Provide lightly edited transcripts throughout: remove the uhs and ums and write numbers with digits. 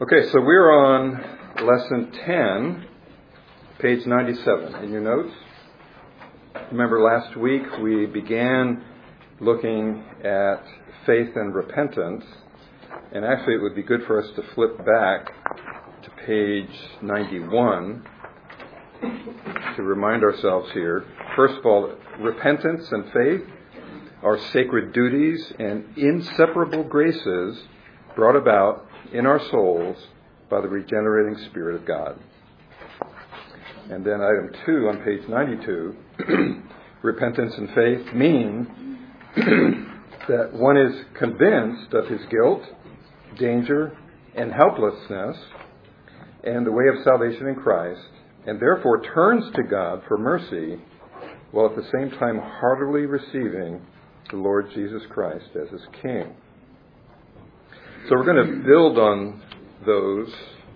Okay, so we're on lesson 10, page 97 in your notes. Remember last week we began looking at faith and repentance, and actually it would be good for us to flip back to page 91 to remind ourselves here. First of all, repentance and faith are sacred duties and inseparable graces brought about in our souls by the regenerating Spirit of God. And then item 2 on page 92, repentance and faith mean that one is convinced of his guilt, danger, and helplessness and the way of salvation in Christ, and therefore turns to God for mercy while at the same time heartily receiving the Lord Jesus Christ as his King. So we're going to build on those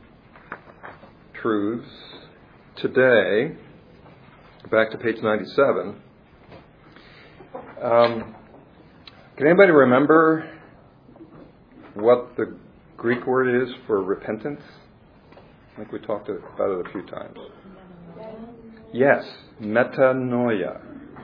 truths today. Back to page 97. Can anybody remember what the Greek word is for repentance? I think we talked about it a few times. Yes, metanoia.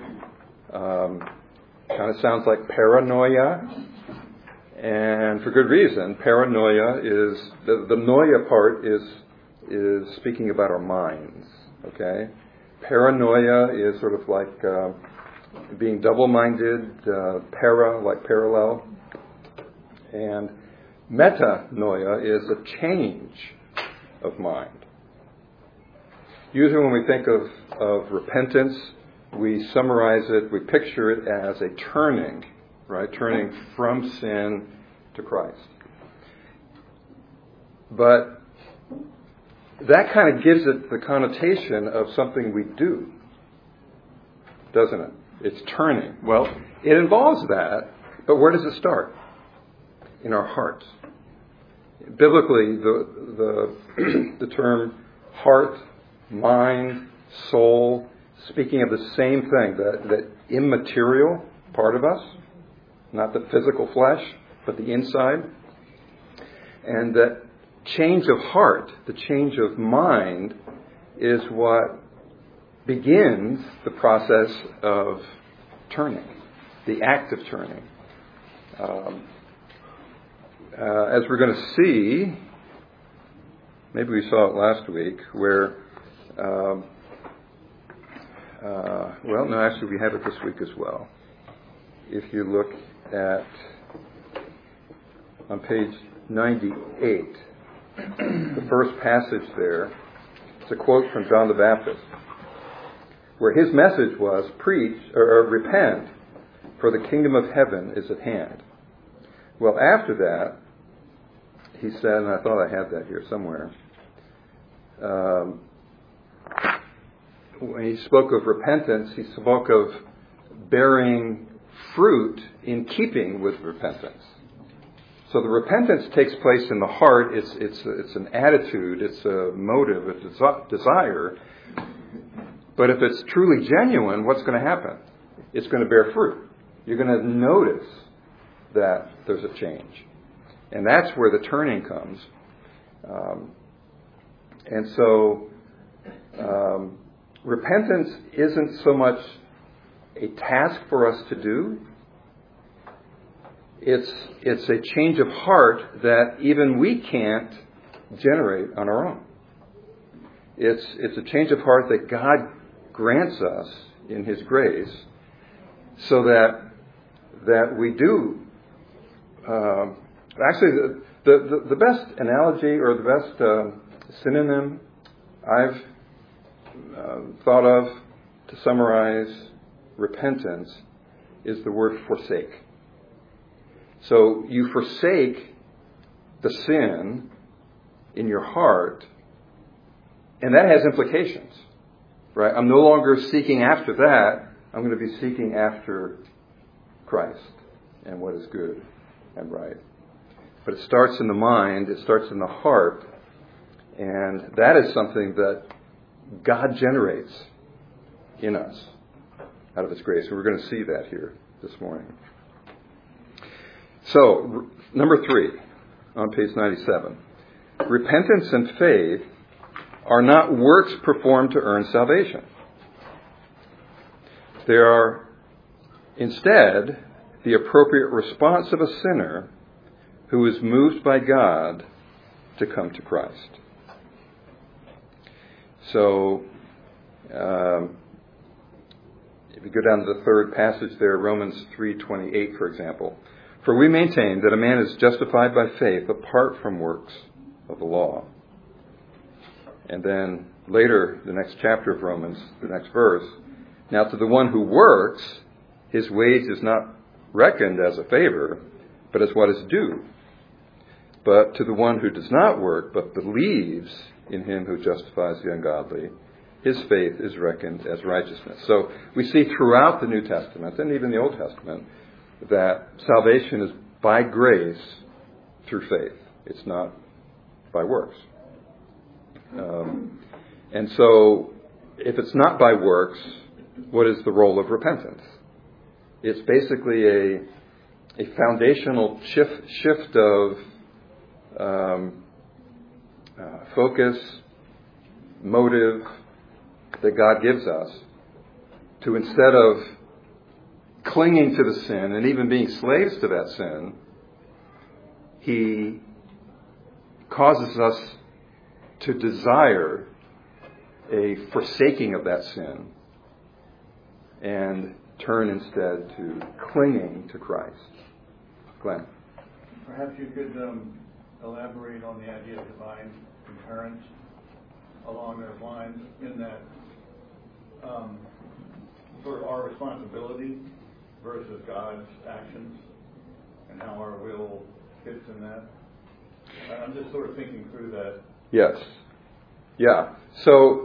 Kind of sounds like paranoia. And for good reason. Paranoia is, the noia part is speaking about our minds. Okay? Paranoia is sort of like being double-minded, para, like parallel. And metanoia is a change of mind. Usually when we think of repentance, we summarize it, we picture it as a turning, right? Turning from sin to Christ. But that kind of gives it the connotation of something we do, doesn't it? It's turning. Well, it involves that, but where does it start? In our hearts. Biblically, the term heart, mind, soul, speaking of the same thing, that immaterial part of us, not the physical flesh, but the inside. And that change of heart, the change of mind, is what begins the process of turning, the act of turning. As we're going to see, maybe we saw it last week, where, actually we have it this week as well. If you look at, on page 98, the first passage there, it's a quote from John the Baptist, where his message was, preach, or repent, for the kingdom of heaven is at hand. Well, after that, he said, and I thought I had that here somewhere, when he spoke of repentance, he spoke of bearing fruit in keeping with repentance. So the repentance takes place in the heart. It's an attitude, it's a motive, it's a desire. But if it's truly genuine, what's going to happen? It's going to bear fruit. You're going to notice that there's a change. And that's where the turning comes. And so repentance isn't so much a task for us to do. It's a change of heart that even we can't generate on our own. It's a change of heart that God grants us in His grace, so that we do. Actually, the best analogy or the best synonym I've thought of to summarize repentance is the word forsake. So you forsake the sin in your heart, and that has implications, right? I'm no longer seeking after that. I'm going to be seeking after Christ and what is good and right. But it starts in the mind, it starts in the heart, and that is something that God generates in us out of His grace. And we're going to see that here this morning. So, number 3 on page 97. repentance and faith are not works performed to earn salvation. They are instead the appropriate response of a sinner who is moved by God to come to Christ. So, if you go down to the third passage there, Romans 3:28, for example. For we maintain that a man is justified by faith apart from works of the law. And then later, the next chapter of Romans, the next verse, now to the one who works, his wage is not reckoned as a favor, but as what is due. But to the one who does not work, but believes in him who justifies the ungodly, his faith is reckoned as righteousness. So we see throughout the New Testament, and even the Old Testament, that salvation is by grace through faith. It's not by works. And so, if it's not by works, what is the role of repentance? It's basically a foundational shift of focus, motive that God gives us to, instead of clinging to the sin and even being slaves to that sin, He causes us to desire a forsaking of that sin and turn instead to clinging to Christ. Glenn? Perhaps you could elaborate on the idea of divine concurrence along those lines, in that sort of our responsibility versus God's actions and how our will fits in that. I'm just sort of thinking through that. Yes. Yeah. So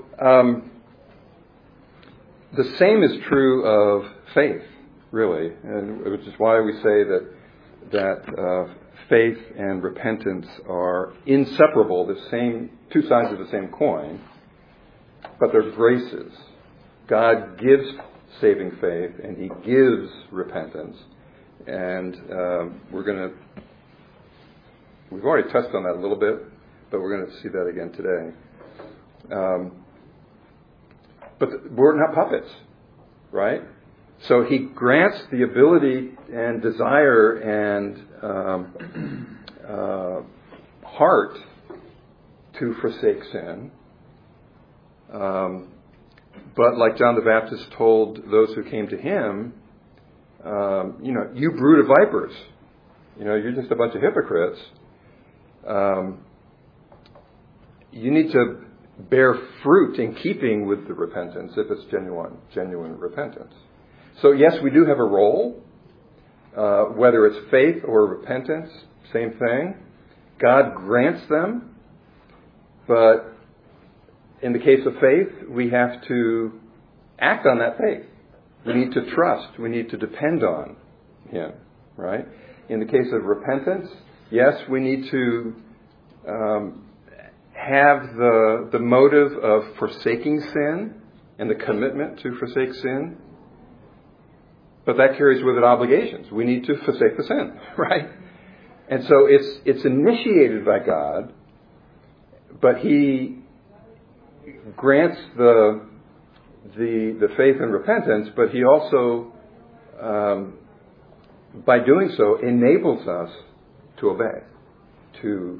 the same is true of faith, really, and which is why we say that faith and repentance are inseparable, the same two sides of the same coin, but they're graces. God gives saving faith, and He gives repentance, and we've already touched on that a little bit, but we're going to see that again today. But we're not puppets, right? So He grants the ability and desire and heart to forsake sin. But like John the Baptist told those who came to him, you brood of vipers, you're just a bunch of hypocrites. You need to bear fruit in keeping with the repentance if it's genuine repentance. So yes, we do have a role, whether it's faith or repentance, same thing. God grants them, but in the case of faith, we have to act on that faith. We need to trust. We need to depend on Him, right? In the case of repentance, yes, we need to have the motive of forsaking sin and the commitment to forsake sin. But that carries with it obligations. We need to forsake the sin, right? And so it's initiated by God, but He grants the faith and repentance, but He also, by doing so, enables us to obey, to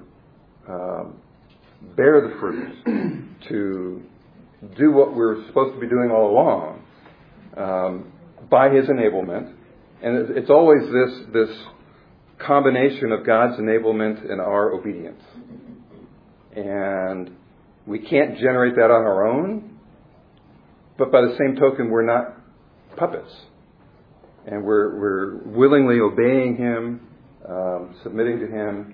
bear the fruit, to do what we're supposed to be doing all along, by His enablement. And it's always this combination of God's enablement and our obedience. And we can't generate that on our own, but by the same token, we're not puppets. And we're willingly obeying Him, submitting to Him,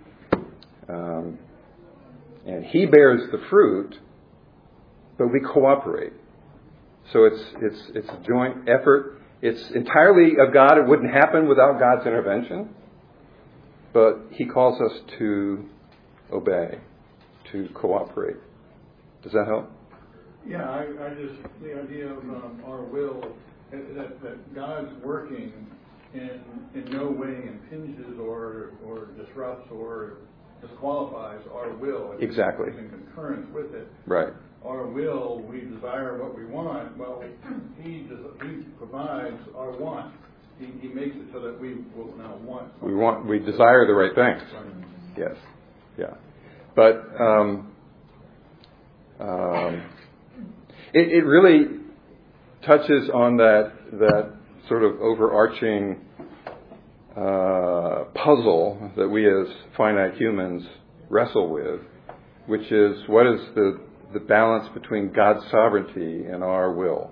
and He bears the fruit, but we cooperate. So it's a joint effort. It's entirely of God. It wouldn't happen without God's intervention. But He calls us to obey, to cooperate. Does that help? Yeah, I just, the idea of our will, that God's working in no way impinges or disrupts or disqualifies our will. Exactly. It's in concurrence with it. Right. Our will, we desire what we want. Well, he provides our want. He makes it so that we will now want. We desire the right things. Right. Yes. Yeah. But it really touches on that sort of overarching puzzle that we as finite humans wrestle with, which is what is the balance between God's sovereignty and our will.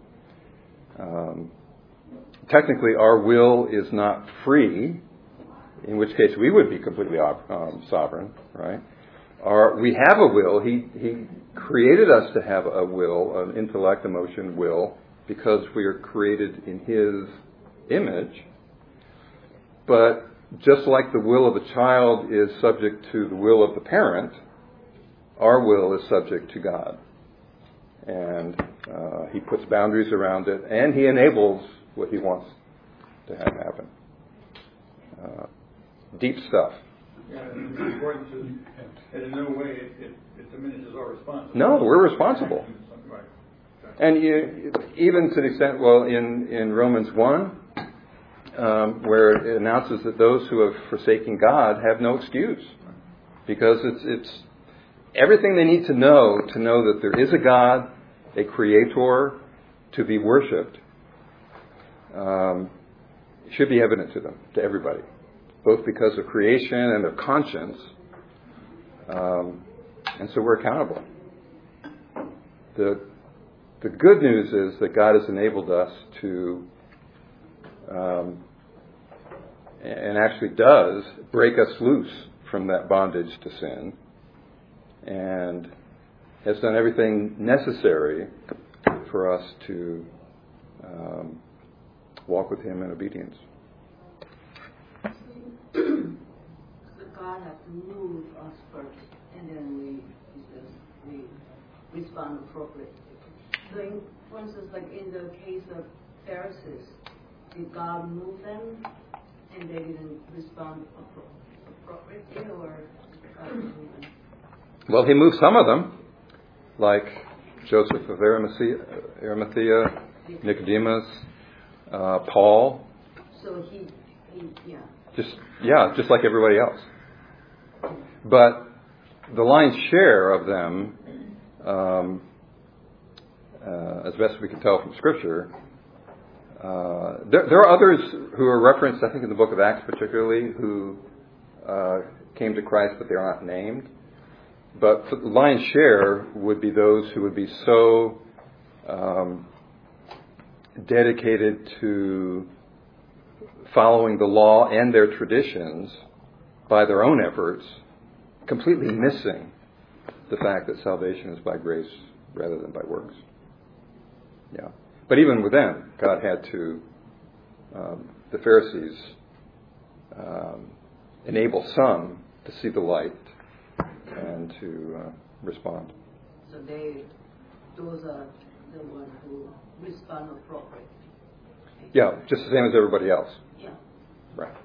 Technically, our will is not free, in which case we would be completely sovereign, right? We have a will. He created us to have a will, an intellect, emotion, will, because we are created in His image. But just like the will of a child is subject to the will of the parent, our will is subject to God. And He puts boundaries around it, and He enables what He wants to have happen. Deep stuff. Yeah, and the importance is, and in no way it diminishes our responsibility. No, we're responsible. Right. And even to the extent, in Romans 1, where it announces that those who have forsaken God have no excuse, because it's everything they need to know that there is a God, a creator, to be worshipped, should be evident to them, to everybody, both because of creation and of conscience, and so we're accountable. The good news is that God has enabled us to, and actually does, break us loose from that bondage to sin, and has done everything necessary for us to walk with Him in obedience. So God has to move us first, and then we respond appropriately. So, for instance, like in the case of Pharisees, did God move them, and they didn't respond appropriately, or God move them? Well, He moved some of them, like Joseph of Arimathea, Nicodemus, Paul. So he Just like everybody else. But the lion's share of them, as best we can tell from Scripture, there are others who are referenced, I think, in the book of Acts particularly, who came to Christ, but they are not named. But the lion's share would be those who would be so dedicated to following the law and their traditions by their own efforts, completely missing the fact that salvation is by grace rather than by works. Yeah. But even with them, God had to, the Pharisees, enable some to see the light and to respond. So those are the ones who respond appropriately. Yeah, just the same as everybody else. Yeah. Right.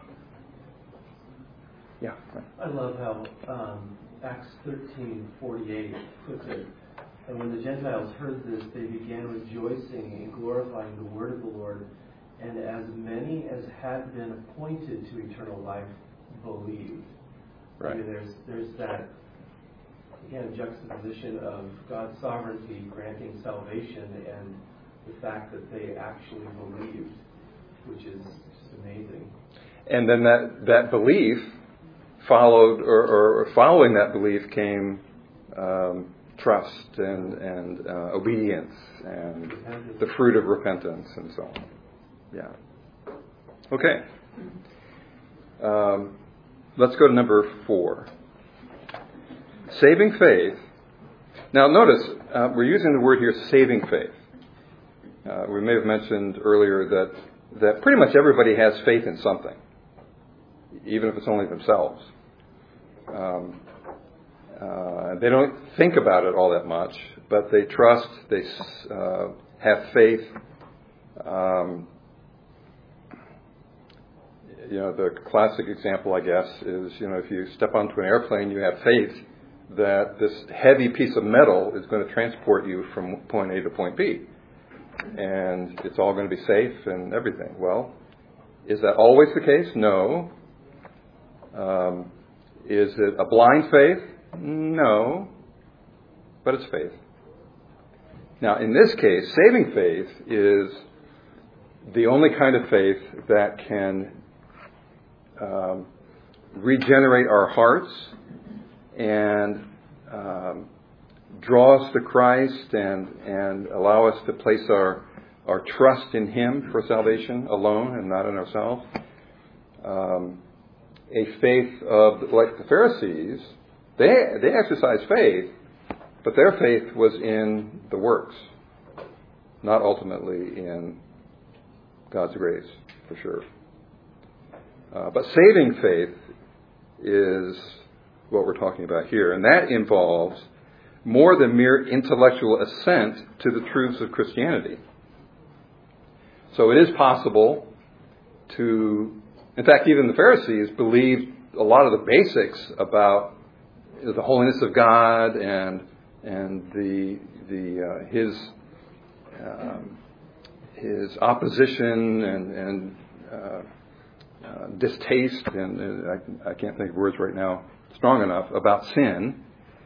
Yeah. Right. I love how Acts 13:48 puts it. And when the Gentiles heard this, they began rejoicing and glorifying the word of the Lord. And as many as had been appointed to eternal life believed. Right. I mean, there's that, again, juxtaposition of God's sovereignty granting salvation and the fact that they actually believed, which is just amazing. And then that belief followed, or following that belief came trust and obedience and the fruit of repentance and so on. Yeah. Okay. Let's go to number 4. Saving faith. Now notice, we're using the word here, saving faith. We may have mentioned earlier that pretty much everybody has faith in something, even if it's only themselves. They don't think about it all that much, but they trust, they have faith The classic example, I guess, is, if you step onto an airplane, you have faith that this heavy piece of metal is going to transport you from point A to point B. And it's all going to be safe and everything. Well, is that always the case? No. Is it a blind faith? No. But it's faith. Now, in this case, saving faith is the only kind of faith that can regenerate our hearts and draw us to Christ and allow us to place our trust in Him for salvation alone and not in ourselves. A faith of, like the Pharisees, they exercised faith, but their faith was in the works, not ultimately in God's grace, for sure. But saving faith is what we're talking about here, and that involves more than mere intellectual assent to the truths of Christianity. So it is possible to, in fact, even the Pharisees believed a lot of the basics about the holiness of God and his opposition and distaste, and I can't think of words right now strong enough, about sin.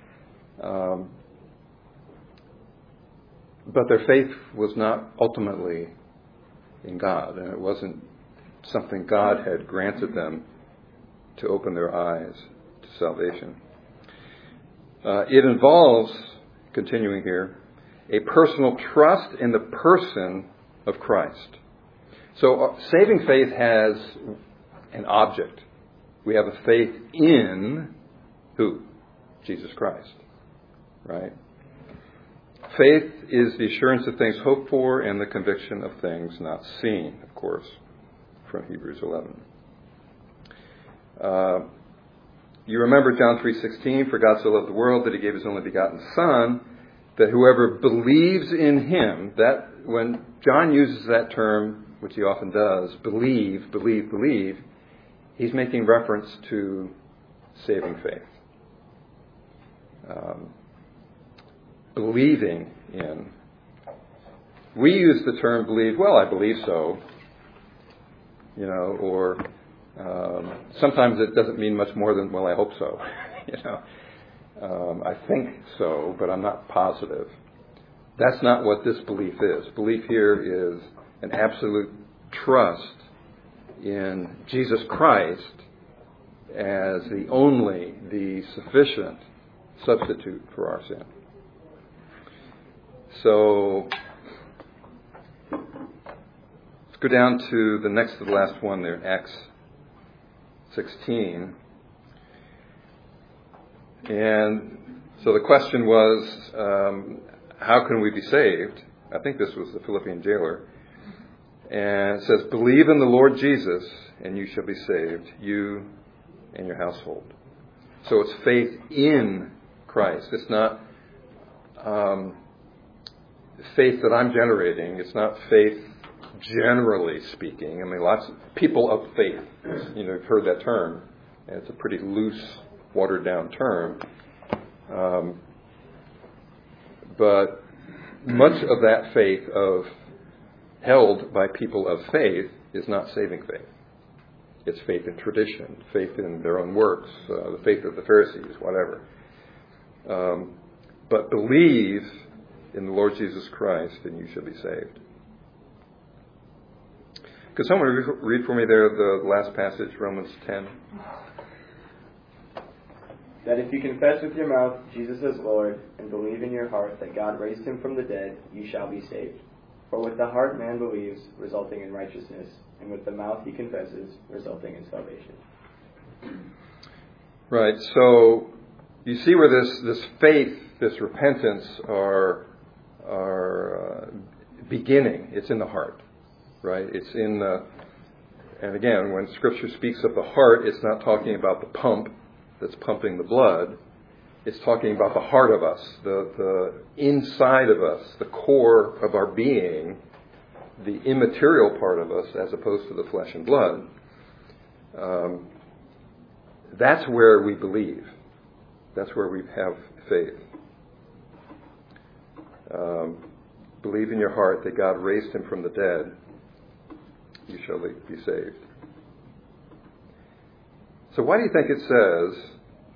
But their faith was not ultimately in God, and it wasn't something God had granted them to open their eyes to salvation. It involves, continuing here, a personal trust in the person of Christ. So saving faith has an object. We have a faith in who? Jesus Christ. Right? Faith is the assurance of things hoped for and the conviction of things not seen, of course, from Hebrews 11. You remember John 3:16, for God so loved the world that He gave His only begotten Son, that whoever believes in Him, that when John uses that term, which he often does, believe, he's making reference to saving faith. Believing in. We use the term believe, well, I believe so, or sometimes it doesn't mean much more than, well, I hope so, I think so, but I'm not positive. That's not what this belief is. Belief here is an absolute trust in Jesus Christ as the sufficient substitute for our sin. So let's go down to the next to the last one there, Acts 16. And so the question was, how can we be saved? I think this was the Philippian jailer. And it says, believe in the Lord Jesus, and you shall be saved, you and your household. So it's faith in Christ. It's not faith that I'm generating. It's not faith generally speaking. I mean, lots of people of faith. You've heard that term. And it's a pretty loose, watered down term. But much of that faith held by people of faith is not saving faith. It's faith in tradition, faith in their own works, the faith of the Pharisees, whatever. But believe in the Lord Jesus Christ and you shall be saved. Could someone read for me there the last passage, Romans 10? That if you confess with your mouth Jesus is Lord and believe in your heart that God raised Him from the dead, you shall be saved. For with the heart man believes, resulting in righteousness, and with the mouth he confesses, resulting in salvation. Right. So you see where this faith, this repentance are beginning. It's in the heart, right? It's in the. And again, when Scripture speaks of the heart, it's not talking about the pump that's pumping the blood. It's talking about the heart of us, the inside of us, the core of our being, the immaterial part of us as opposed to the flesh and blood. That's where we believe. That's where we have faith. Believe in your heart that God raised him from the dead, you shall be saved. So why do you think it says,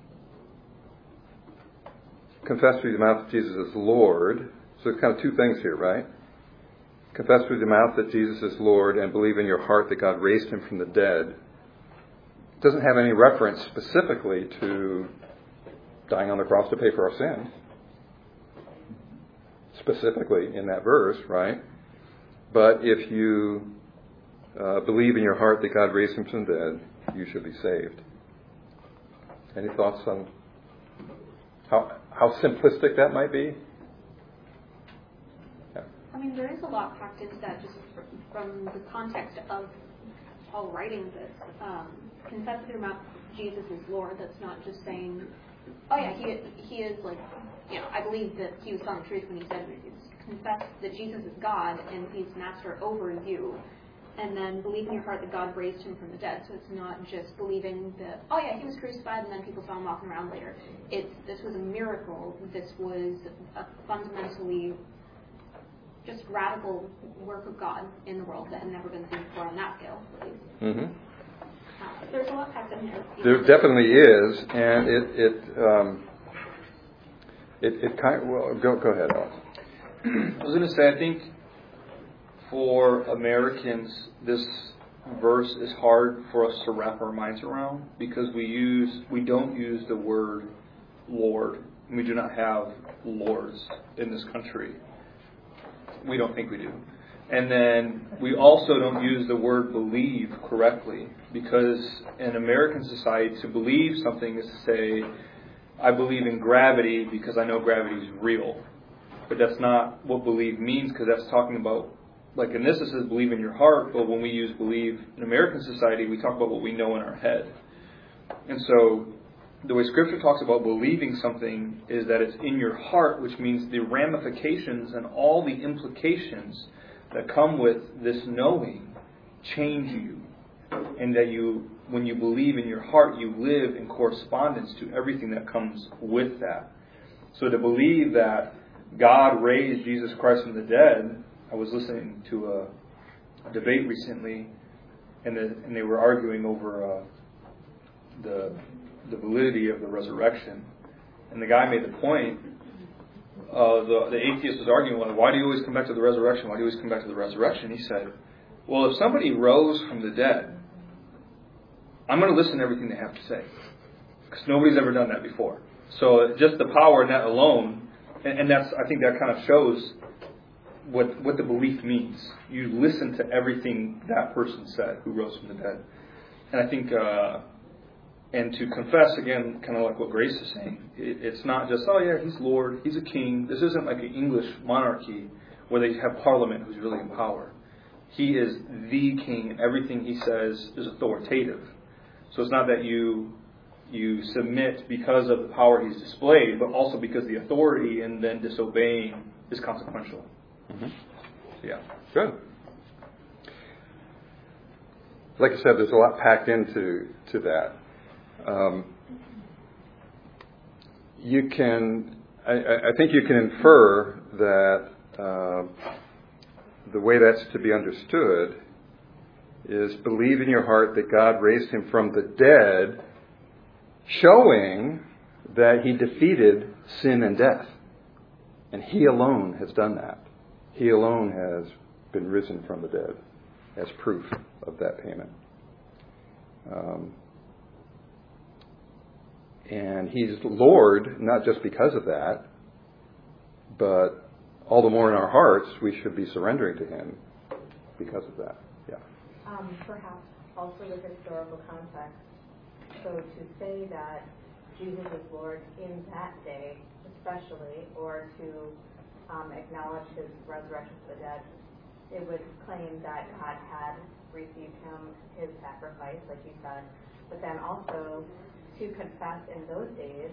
confess through the mouth that Jesus is Lord? So it's kind of two things here, right? Confess through the mouth that Jesus is Lord and believe in your heart that God raised him from the dead. It doesn't have any reference specifically to dying on the cross to pay for our sins. Specifically in that verse, right? But if you believe in your heart that God raised him from the dead, you should be saved. Any thoughts on how simplistic that might be? Yeah. I mean, there is a lot packed into that just from the context of Paul writing this. Confess with your mouth Jesus is Lord. That's not just saying, oh yeah, he is like, you know, I believe that he was telling the truth when he said, confess that Jesus is God and he's master over you. And then believe in your heart that God raised him from the dead. So it's not just believing that, oh yeah, he was crucified and then people saw him walking around later. This was a miracle. This was a fundamentally just radical work of God in the world that had never been seen before on that scale, at least. Mm-hmm. There's a lot packed in here. There definitely is, and it kind of, well, go ahead, Alex. I was going to say, I think for Americans, this verse is hard for us to wrap our minds around because we don't use the word Lord. We do not have lords in this country. We don't think we do. And then we also don't use the word believe correctly because in American society, to believe something is to say, I believe in gravity because I know gravity is real. But that's not what believe means because that's talking about, like in this it says believe in your heart, but when we use believe in American society, we talk about what we know in our head. And so the way Scripture talks about believing something is that it's in your heart, which means the ramifications and all the implications that come with this knowing change you. And that when you believe in your heart, you live in correspondence to everything that comes with that. So to believe that God raised Jesus Christ from the dead, I was listening to a debate recently, and they were arguing over the validity of the resurrection. And the guy made the point, the atheist was arguing, well, why do you always come back to the resurrection? Why do you always come back to the resurrection? He said, well, if somebody rose from the dead, I'm going to listen to everything they have to say. Because nobody's ever done that before. So just the power in that alone, and that's, I think that kind of shows what the belief means. You listen to everything that person said who rose from the dead. And I think, and to confess, again, kind of like what Grace is saying, it's not just, oh yeah, he's Lord, he's a king. This isn't like an English monarchy where they have Parliament who's really in power. He is the king, and everything he says is authoritative. So it's not that you submit because of the power he's displayed, but also because the authority and then disobeying is consequential. Mm-hmm. So, yeah. Good. Like I said, there's a lot packed into that. You can, I think you can infer that the way that's to be understood is believe in your heart that God raised him from the dead, showing that he defeated sin and death. And he alone has done that. He alone has been risen from the dead as proof of that payment. And he's Lord, not just because of that, but all the more in our hearts, we should be surrendering to him because of that. Yeah. Perhaps also the historical context. So to say that Jesus is Lord in that day, especially, or to acknowledge his resurrection from the dead, it would claim that God had received him, his sacrifice, like you said, but then also to confess in those days,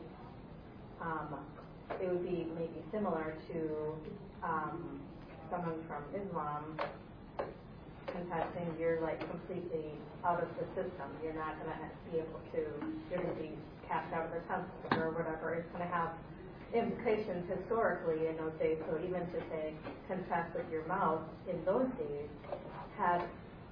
it would be maybe similar to someone from Islam confessing you're like completely out of the system. You're not going to be able to, you're going to be cast out of the temple or whatever. It's going to have implications historically in those days. So even to say confess with your mouth in those days had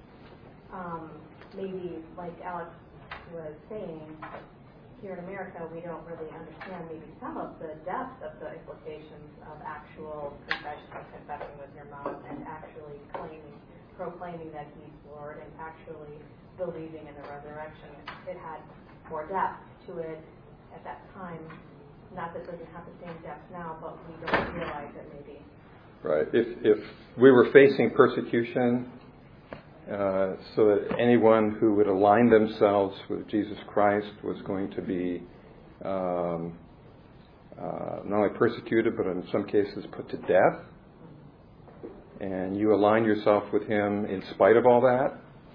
maybe, like Alex was saying, here in America, we don't really understand maybe some of the depth of the implications of actual confession, of confessing with your mouth, and actually proclaiming that He's Lord, and actually believing in the resurrection. It had more depth to it at that time. Not that it doesn't have the same depth now, but we don't realize it maybe. Right. If we were facing persecution, so that anyone who would align themselves with Jesus Christ was going to be not only persecuted, but in some cases put to death, and you align yourself with Him in spite of all that,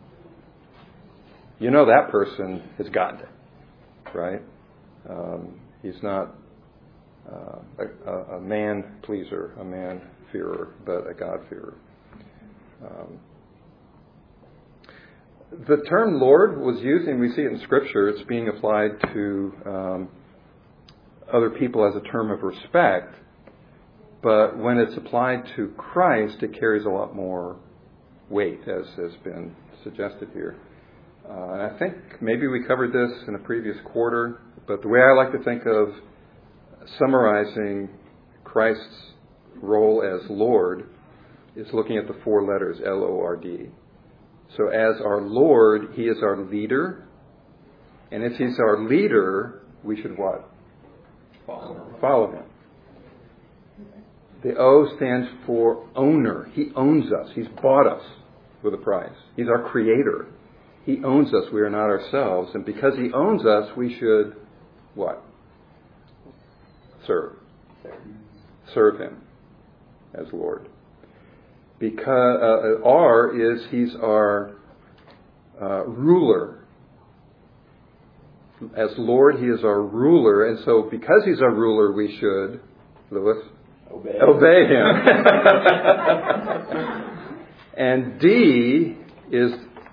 you know that person has gotten it, right? He's not a man pleaser, a man fearer, but a God fearer. The term Lord was used, and we see it in Scripture. It's being applied to other people as a term of respect. But when it's applied to Christ, it carries a lot more weight, as has been suggested here. And I think maybe we covered this in a previous quarter, but the way I like to think of summarizing Christ's role as Lord is looking at the four letters, L-O-R-D. So as our Lord, He is our leader. And if He's our leader, we should what? Follow Him. The O stands for owner. He owns us. He's bought us with a price. He's our creator. He owns us. We are not ourselves. And because He owns us, we should what? Serve. Serve Him as Lord. Because R is He's our ruler. As Lord, He is our ruler. And so because He's our ruler, we should, Lewis, obey Him. And D is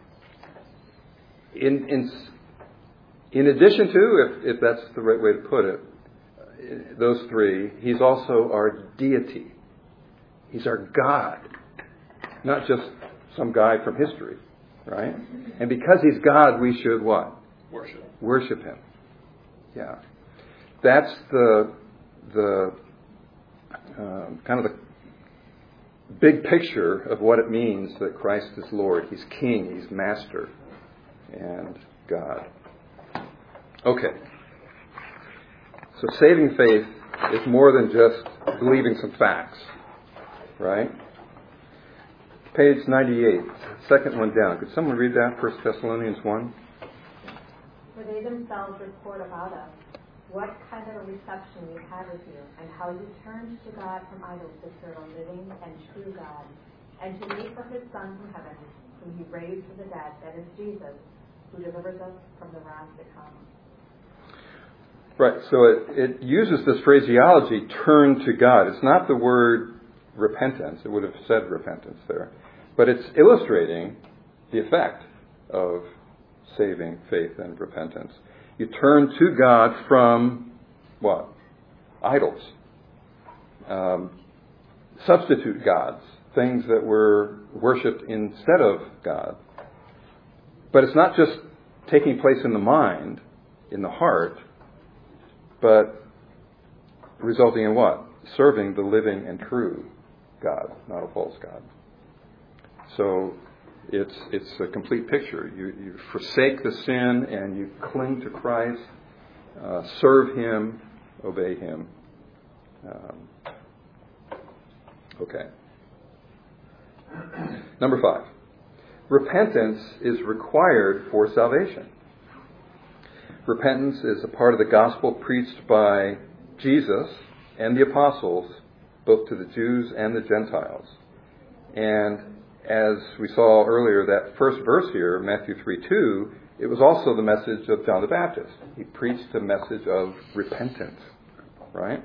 in addition to, if that's the right way to put it, those three, He's also our deity. He's our God. Not just some guy from history, right? And because He's God, we should what? Worship Him. Yeah. That's the kind of the big picture of what it means that Christ is Lord. He's King, He's Master, and God. Okay. So saving faith is more than just believing some facts, right? Page 98, second one down. Could someone read that, 1 Thessalonians 1? For they themselves report about us, what kind of a reception we had with you, and how you turned to God from idols to serve a living and true God, and to wait for His Son from heaven, whom He raised from the dead, that is Jesus, who delivers us from the wrath to come. Right, so it uses this phraseology, turn to God. It's not the word repentance. It would have said repentance there. But it's illustrating the effect of saving faith and repentance. You turn to God from what? Idols. Substitute gods. Things that were worshipped instead of God. But it's not just taking place in the mind, in the heart, but resulting in what? Serving the living and true God, not a false God. So it's a complete picture. You forsake the sin and you cling to Christ, serve Him, obey Him. Okay. Number 5. Repentance is required for salvation. Repentance is a part of the gospel preached by Jesus and the apostles, both to the Jews and the Gentiles. And as we saw earlier, that first verse here, Matthew 3:2, it was also the message of John the Baptist. He preached a message of repentance, right?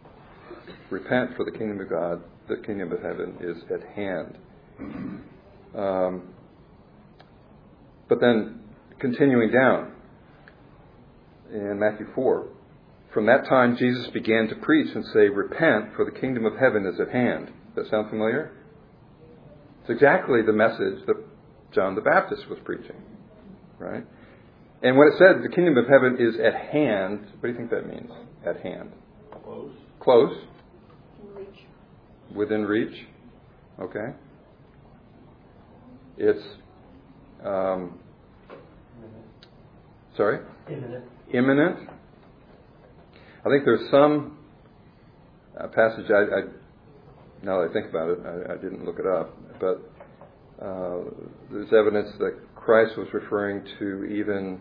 Repent, for the kingdom of God, the kingdom of heaven is at hand. But then, continuing down in Matthew 4, from that time Jesus began to preach and say, "Repent, for the kingdom of heaven is at hand." Does that sound familiar? It's exactly the message that John the Baptist was preaching, right? And when it said the kingdom of heaven is at hand, what do you think that means? At hand. Close. Close. In reach. Within reach. Okay. It's, sorry? Imminent. I think there's some passage, now that I think about it, I didn't look it up, but there's evidence that Christ was referring to even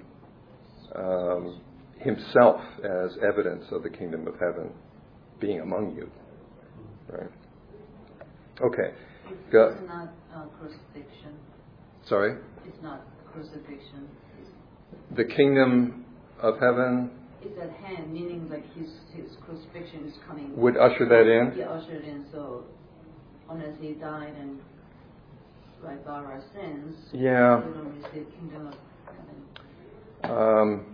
himself as evidence of the kingdom of heaven being among you. Right? Okay. It's not crucifixion. Sorry? It's not crucifixion. The kingdom of heaven It's at hand, meaning like his crucifixion is coming. would usher that in? Yeah, ushered in. So unless he died and wiped out our sins, Yeah. we don't receive kingdom of heaven.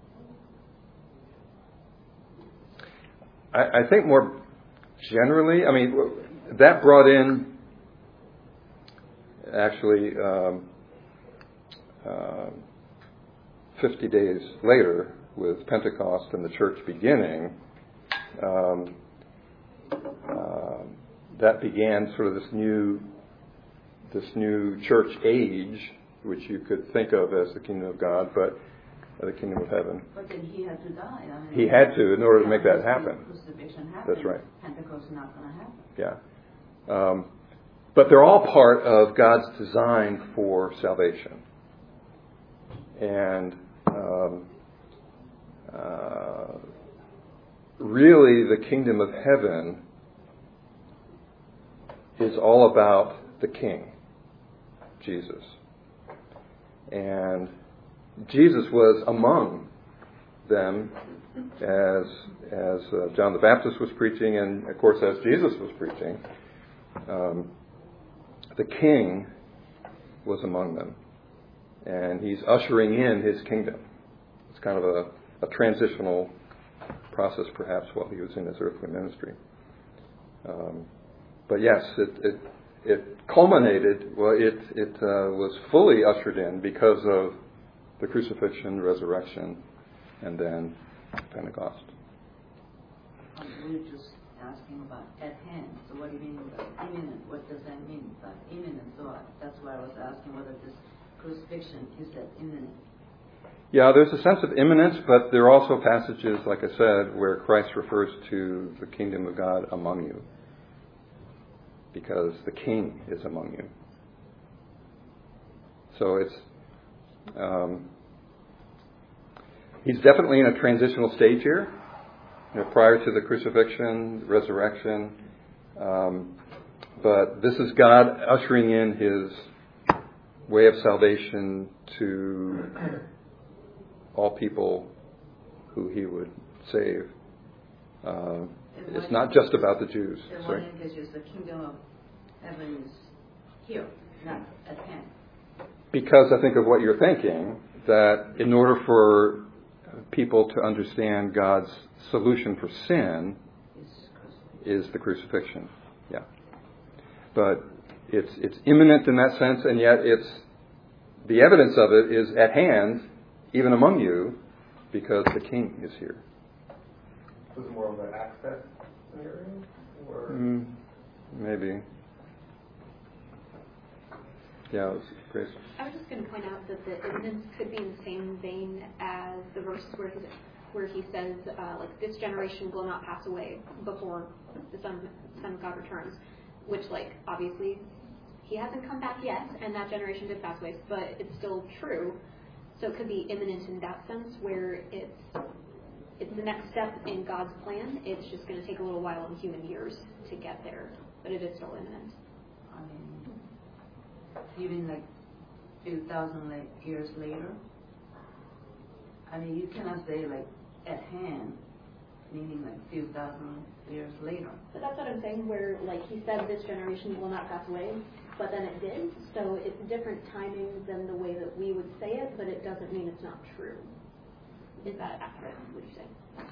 I think more generally, I mean, that brought in actually 50 days later with Pentecost and the church beginning. That began sort of this new church age, which you could think of as the kingdom of God, but the kingdom of heaven. But then he had to die. I mean, He had to in order to make that happen. Crucifixion happened. That's right. Pentecost is not going to happen. Yeah. But they're all part of God's design for salvation. And really, the kingdom of heaven is all about the King, Jesus. And Jesus was among them as John the Baptist was preaching, and of course as Jesus was preaching. The King was among them, and he's ushering in his kingdom. It's kind of a transitional process, perhaps, while he was in his earthly ministry. But yes, it culminated. Well, it was fully ushered in because of the crucifixion, resurrection, and then Pentecost. We're just asking about at hand. So what do you mean by imminent? What does that mean by imminent? So that's why I was asking whether this crucifixion is that imminent. Yeah, there's a sense of imminence, but there are also passages, like I said, where Christ refers to the kingdom of God among you, because the King is among you. So it's he's definitely in a transitional stage here, prior to the crucifixion, resurrection. But this is God ushering in his way of salvation to all people who he would save. It's not just about the Jews. Sorry. The kingdom of heaven is here, not at hand. Because I think of what you're thinking, that in order for people to understand God's solution for sin is the crucifixion. Yeah. But it's imminent in that sense, and yet it's the evidence of it is at hand, even among you, because the King is here. Was it more of an access scenario? Or? Maybe. Yeah, Grace. I was just going to point out that the imminence could be in the same vein as the verses where he says, like, this generation will not pass away before the Son of God returns, which, like, obviously he hasn't come back yet, and that generation did pass away, but it's still true. So it could be imminent in that sense, where it's the next step in God's plan. It's just going to take a little while in human years to get there, but it is still imminent. I mean, even like 2,000 years later. I mean, you cannot say like at hand meaning like a few thousand years later. But that's what I'm saying, where like he said this generation will not pass away, but then it did. So it's different timing than the way that we would say it, but it doesn't mean it's not true. Is that accurate, would you say?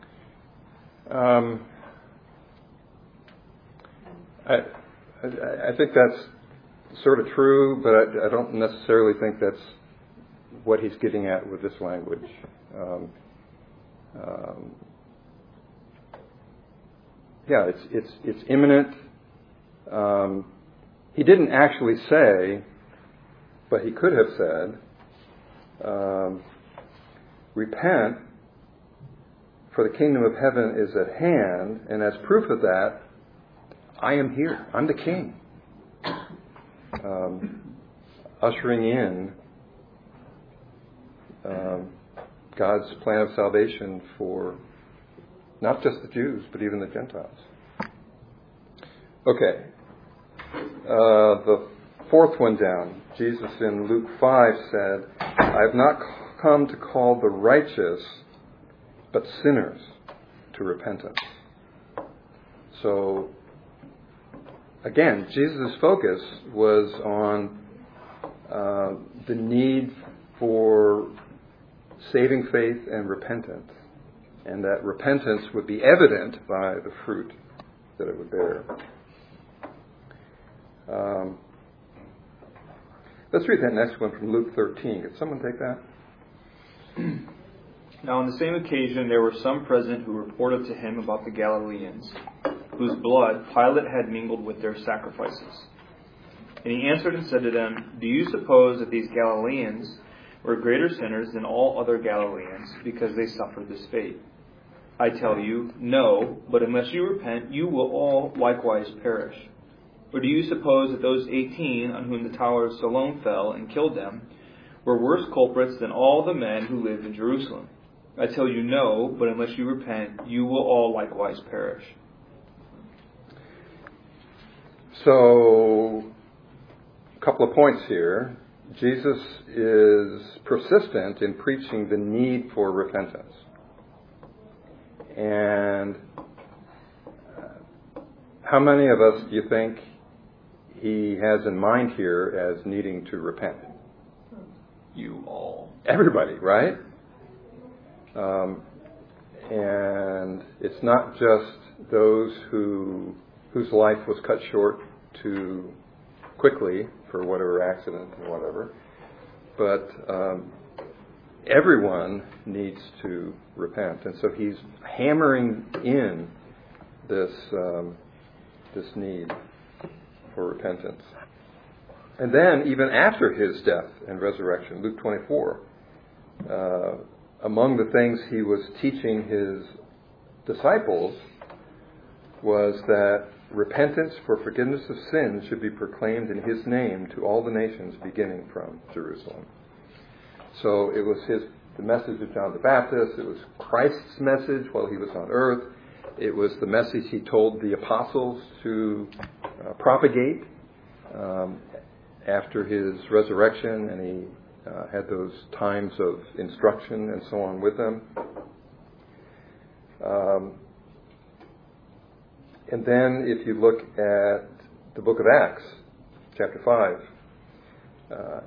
I think that's sort of true, but I don't necessarily think that's what he's getting at with this language. Yeah, it's imminent. He didn't actually say, but he could have said, repent, for the kingdom of heaven is at hand, and as proof of that, I am here. I'm the king. Ushering in God's plan of salvation for not just the Jews, but even the Gentiles. Okay. The fourth one down. Jesus in Luke 5 said, I have not come to call the righteous, but sinners to repentance. So, again, Jesus' focus was on the need for saving faith and repentance, and that repentance would be evident by the fruit that it would bear. Let's read that next one from Luke 13. Could someone take that? Now on the same occasion there were some present who reported to him about the Galileans, whose blood Pilate had mingled with their sacrifices. And he answered and said to them, Do you suppose that these Galileans were greater sinners than all other Galileans because they suffered this fate? I tell you, no, but unless you repent, you will all likewise perish. Or do you suppose that those 18 on whom the tower of Siloam fell and killed them were worse culprits than all the men who lived in Jerusalem? I tell you, no, but unless you repent, you will all likewise perish. So, a couple of points here. Jesus is persistent in preaching the need for repentance. And how many of us do you think he has in mind here as needing to repent? You all. Everybody, right? And it's not just those whose life was cut short too quickly for whatever accident or whatever, but everyone needs to repent. And so he's hammering in this need for repentance. And then, even after his death and resurrection, Luke 24, among the things he was teaching his disciples was that repentance for forgiveness of sins should be proclaimed in his name to all the nations, beginning from Jerusalem. So it was the message of John the Baptist. It was Christ's message while he was on earth. It was the message he told the apostles to propagate after his resurrection, and he had those times of instruction and so on with them. And then if you look at the book of Acts, chapter 5,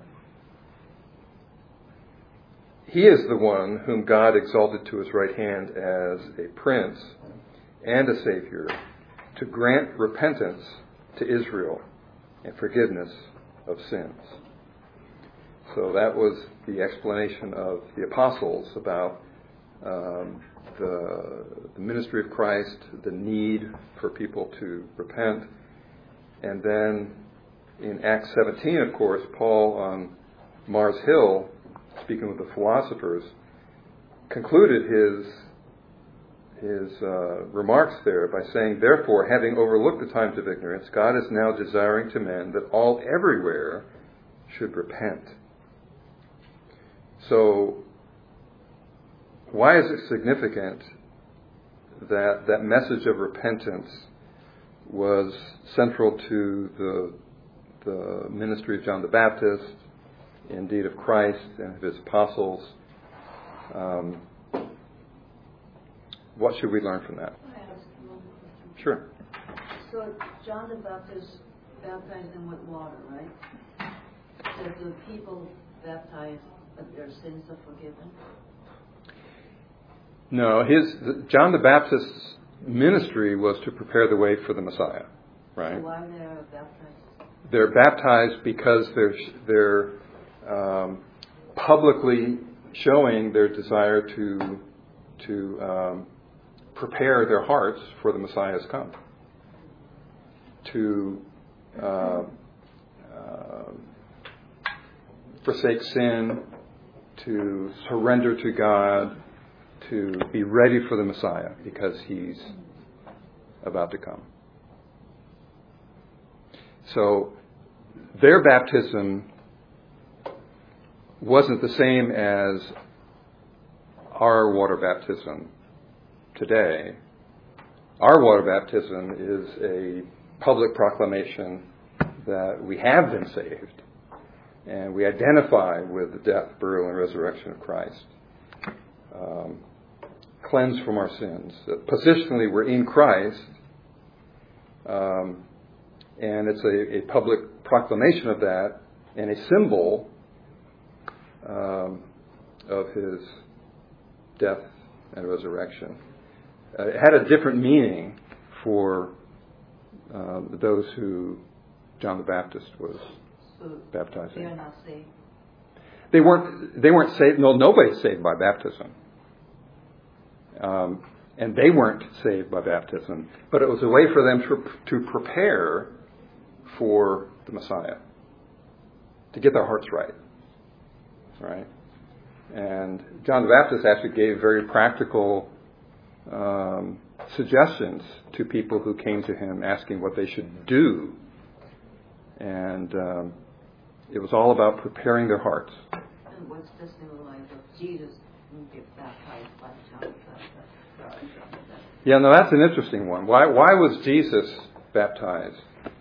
he is the one whom God exalted to his right hand as a prince and a savior to grant repentance to Israel and forgiveness of sins. So that was the explanation of the apostles about the ministry of Christ, the need for people to repent. And then in Acts 17, of course, Paul on Mars Hill, speaking with the philosophers, concluded his remarks there by saying, Therefore, having overlooked the times of ignorance, God is now desiring to men that all everywhere should repent. So, why is it significant that that message of repentance was central to the ministry of John the Baptist, indeed of Christ and of his apostles? what should we learn from that? Can I ask one more question? Sure. So John the Baptist baptized them with water, right? Did the people baptized, but their sins are forgiven? No, John the Baptist's ministry was to prepare the way for the Messiah, right? So why they are baptized? They're baptized because they're publicly showing their desire to prepare their hearts for the Messiah's come, to forsake sin, to surrender to God, to be ready for the Messiah because He's about to come. So their baptism wasn't the same as our water baptism today. Our water baptism is a public proclamation that we have been saved, and we identify with the death, burial, and resurrection of Christ. Cleansed from our sins. Positionally, we're in Christ, and it's a public proclamation of that, and a symbol of His death and resurrection. It had a different meaning for those who John the Baptist was baptizing. They are not saved. They weren't saved. No, nobody's saved by baptism. And they weren't saved by baptism. But it was a way for them to prepare for the Messiah, to get their hearts right. Right? And John the Baptist actually gave very practical suggestions to people who came to him asking what they should do. And it was all about preparing their hearts. And what's the symbolize of Jesus who gets baptized by John the Baptist? Yeah, no, that's an interesting one. Why was Jesus baptized?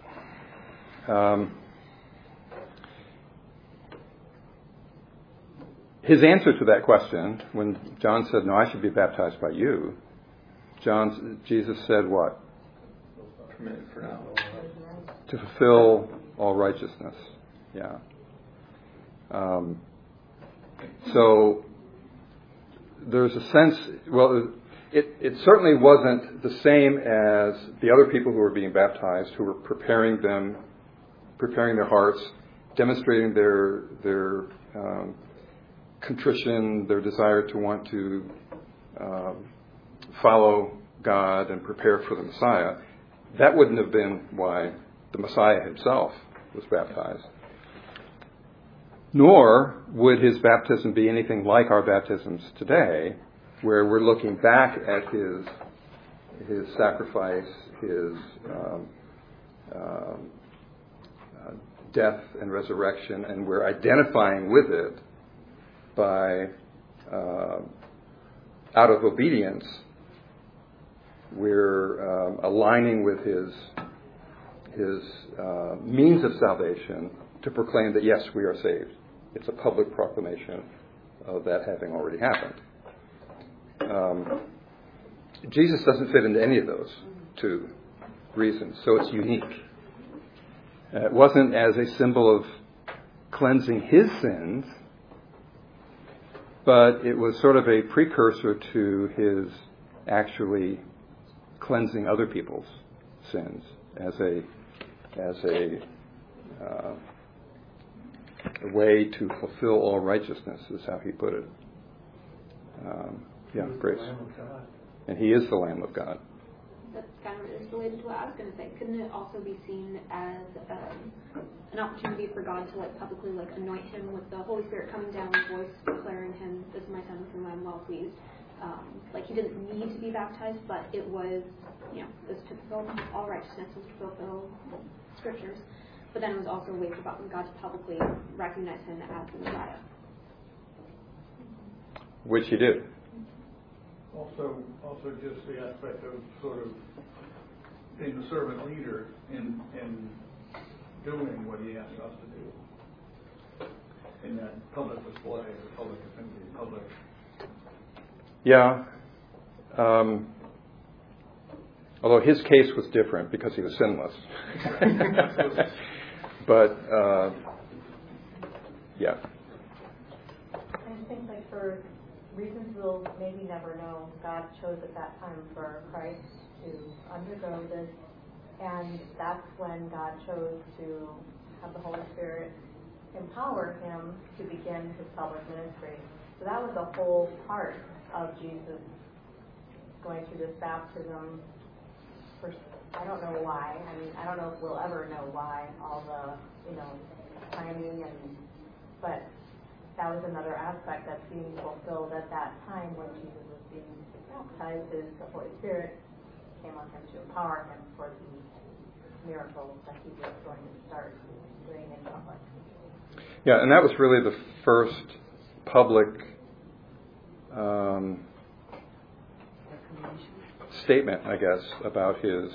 His answer to that question, when John said, "No, I should be baptized by you," Jesus said what? Permitted for now. To fulfill all righteousness. Yeah. So there's a sense. Well, it certainly wasn't the same as the other people who were being baptized, who were preparing their hearts, demonstrating their contrition, their desire to want to follow God and prepare for the Messiah. That wouldn't have been why the Messiah himself was baptized. Nor would his baptism be anything like our baptisms today, where we're looking back at his sacrifice, his death and resurrection, and we're identifying with it by, out of obedience, we're aligning with his means of salvation to proclaim that, yes, we are saved. It's a public proclamation of that having already happened. Jesus doesn't fit into any of those two reasons, so it's unique. It wasn't as a symbol of cleansing his sins, but it was sort of a precursor to his actually cleansing other people's sins as a way to fulfill all righteousness, is how he put it. Grace. And he is the Lamb of God. That's kind of related to what I was going to say. Couldn't it also be seen as an opportunity for God to publicly anoint him with the Holy Spirit coming down with voice declaring him, "This is my son, with whom I am well pleased." He didn't need to be baptized, but it was, this to fulfill all righteousness, was to fulfill scriptures. But then it was also a way for God to publicly recognize him as the Messiah. Which he did. Also just the aspect of sort of being the servant leader in doing what he asked us to do in that public display, the public assembly, public. Yeah. Although his case was different because he was sinless. But, yeah. I think, like, for reasons we'll maybe never know, God chose at that time for Christ to undergo this, and that's when God chose to have the Holy Spirit empower him to begin his public ministry. So that was a whole part of Jesus going through this baptism. I don't know why. I mean, I don't know if we'll ever know why, all the, timing, but that was another aspect that's being fulfilled at that time when Jesus was being baptized, is the Holy Spirit came on him to empower him for the miracles that he was going to start doing in public. Yeah, and that was really the first public statement, I guess, about his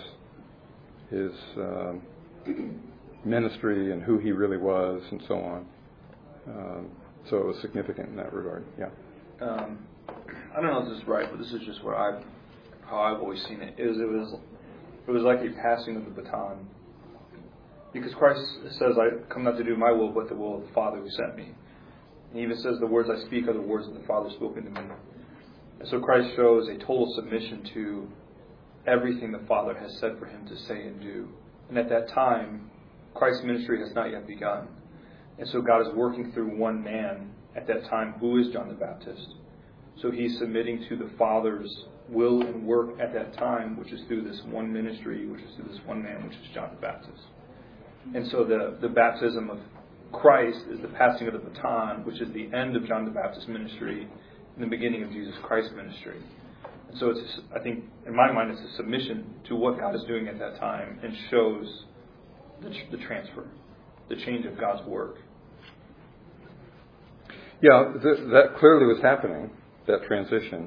ministry and who he really was and so on. So it was significant in that regard. Yeah. I don't know if this is right, but this is just how I've always seen it. It was like a passing of the baton. Because Christ says, I come not to do my will, but the will of the Father who sent me. And he even says, the words I speak are the words of the Father spoken to me. And so Christ shows a total submission to everything the Father has said for him to say and do. And at that time, Christ's ministry has not yet begun. And so God is working through one man at that time, who is John the Baptist. So he's submitting to the Father's will and work at that time, which is through this one ministry, which is through this one man, which is John the Baptist. And so the baptism of Christ is the passing of the baton, which is the end of John the Baptist's ministry and the beginning of Jesus Christ's ministry. And so I think, in my mind, it's a submission to what God is doing at that time and shows the transfer, the change of God's work. Yeah, that clearly was happening, that transition.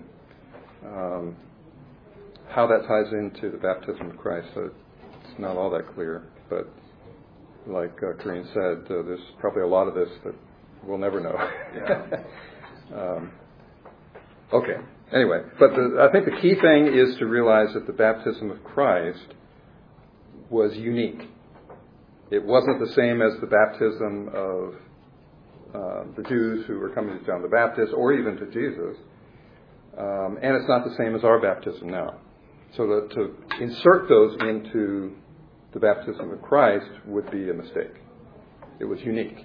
How that ties into the baptism of Christ, it's not all that clear. But like Corinne said, there's probably a lot of this that we'll never know. Yeah. Okay. Anyway, but I think the key thing is to realize that the baptism of Christ was unique. It wasn't the same as the baptism of the Jews who were coming to John the Baptist, or even to Jesus. And it's not the same as our baptism now. So to insert those into the baptism of Christ would be a mistake. It was unique.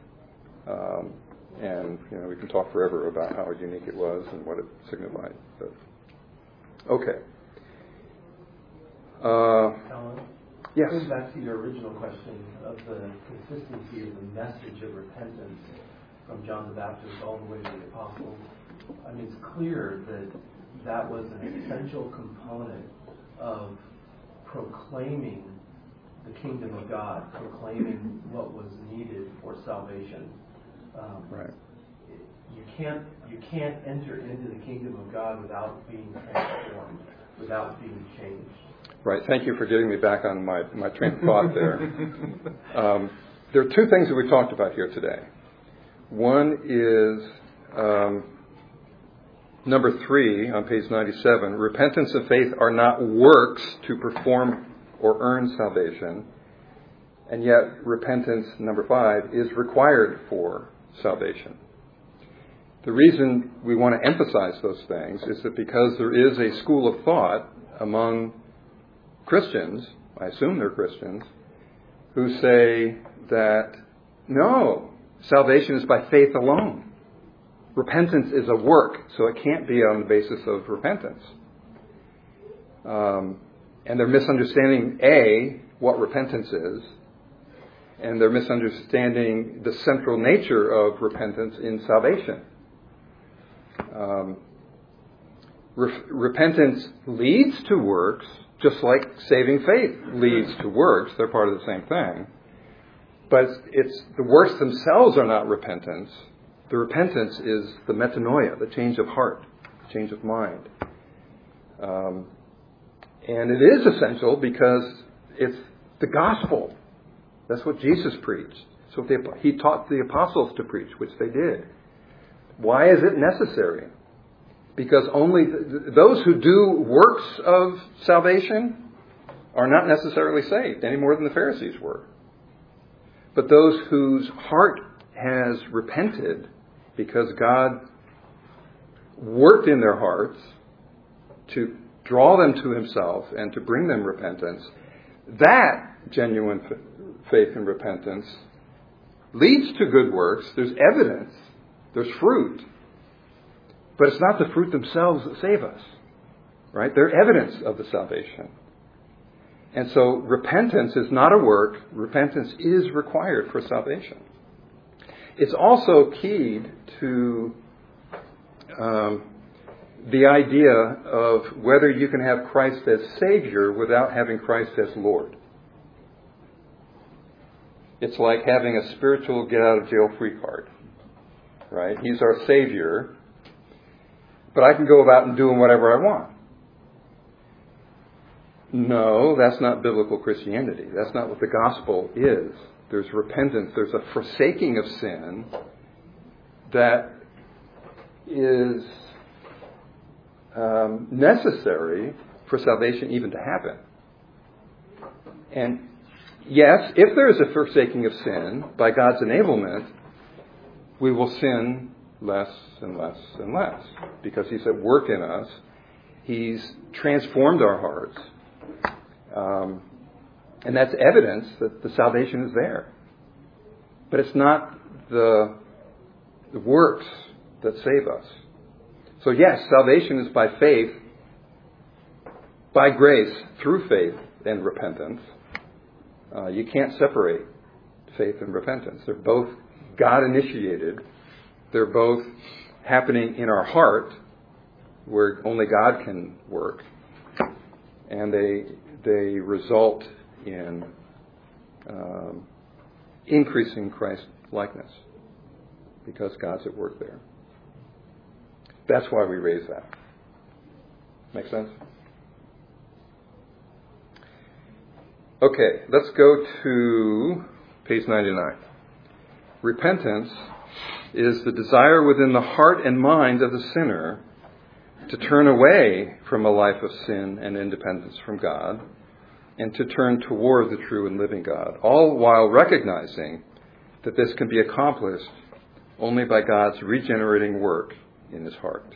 And, we can talk forever about how unique it was and what it signified. But, okay. Alan? Yes. Going back to your original question of the consistency of the message of repentance from John the Baptist all the way to the apostles, I mean, it's clear that was an essential component of proclaiming the kingdom of God, proclaiming what was needed for salvation. Right. You can't enter into the kingdom of God without being transformed, without being changed. Right. Thank you for getting me back on my train of thought there. There are two things that we talked about here today. One is number 3 on page 97. Repentance and faith are not works to perform or earn salvation. And yet repentance, number 5, is required for salvation. The reason we want to emphasize those things is that because there is a school of thought among Christians, I assume they're Christians, who say that, no, salvation is by faith alone. Repentance is a work, so it can't be on the basis of repentance. And they're misunderstanding, A, what repentance is, and they're misunderstanding the central nature of repentance in salvation. Repentance leads to works, just like saving faith leads to works. They're part of the same thing. But the works themselves are not repentance. The repentance is the metanoia, the change of heart, the change of mind. And it is essential because it's the gospel. That's what Jesus preached. So he taught the apostles to preach, which they did. Why is it necessary? Because only those who do works of salvation are not necessarily saved any more than the Pharisees were. But those whose heart has repented because God worked in their hearts to draw them to himself and to bring them repentance, that genuine faith and repentance leads to good works. There's evidence. There's fruit. But it's not the fruit themselves that save us. Right? They're evidence of the salvation. And so repentance is not a work. Repentance is required for salvation. It's also keyed to the idea of whether you can have Christ as Savior without having Christ as Lord. It's like having a spiritual get-out-of-jail-free card. Right? He's our Savior, but I can go about and doing whatever I want. No, that's not biblical Christianity. That's not what the gospel is. There's repentance. There's a forsaking of sin that is necessary for salvation even to happen. And yes, if there is a forsaking of sin by God's enablement, we will sin less and less and less because He's at work in us. He's transformed our hearts. And that's evidence that the salvation is there. But it's not the works that save us. So yes, salvation is by faith, by grace, through faith and repentance. You can't separate faith and repentance. They're both God-initiated. They're both happening in our heart, where only God can work. And they result in increasing Christ likeness because God's at work there. That's why we raise that. Make sense? Okay, let's go to page 99. Repentance is the desire within the heart and mind of the sinner to turn away from a life of sin and independence from God and to turn toward the true and living God, all while recognizing that this can be accomplished only by God's regenerating work in his heart.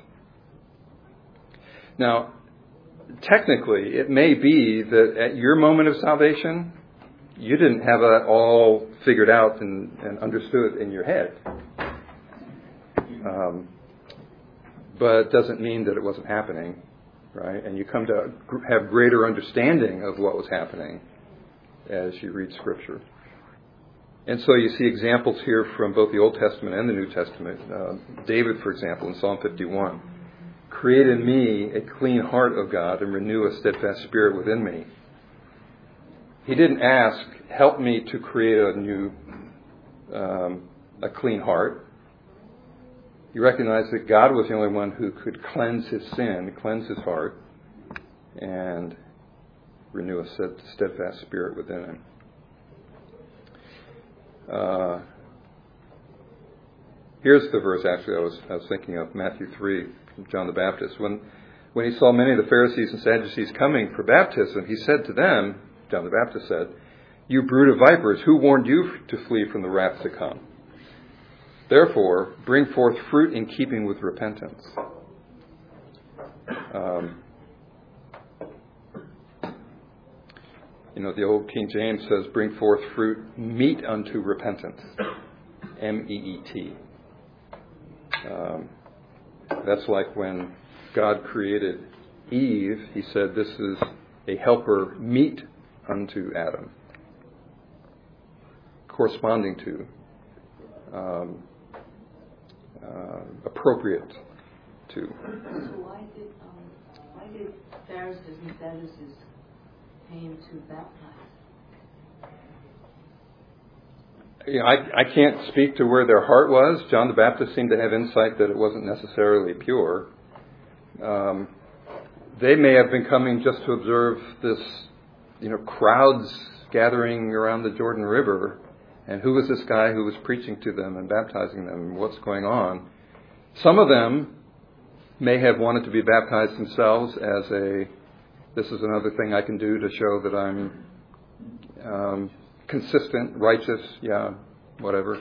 Now, technically, it may be that at your moment of salvation, you didn't have that all figured out and understood in your head. But it doesn't mean that it wasn't happening, right? And you come to have greater understanding of what was happening as you read Scripture. And so you see examples here from both the Old Testament and the New Testament. David, for example, in Psalm 51, "Create in me a clean heart, O God, and renew a steadfast spirit within me." He didn't ask, help me to create a clean heart. He recognized that God was the only one who could cleanse his sin, cleanse his heart, and renew a steadfast spirit within him. Here's the verse actually I was thinking of, Matthew 3, from John the Baptist. When he saw many of the Pharisees and Sadducees coming for baptism, he said to them, John the Baptist said, "You brood of vipers, who warned you to flee from the wrath to come? Therefore, bring forth fruit in keeping with repentance." The old King James says, "Bring forth fruit meet unto repentance." MEET. That's like when God created Eve, he said, "This is a helper meet unto Adam." Corresponding to, appropriate to. So why did Pharisees and Sadducees came to baptize? I can't speak to where their heart was. John the Baptist seemed to have insight that it wasn't necessarily pure. They may have been coming just to observe this, crowds gathering around the Jordan River, and who was this guy who was preaching to them and baptizing them, and what's going on. Some of them may have wanted to be baptized themselves as this is another thing I can do to show that I'm consistent, righteous, whatever.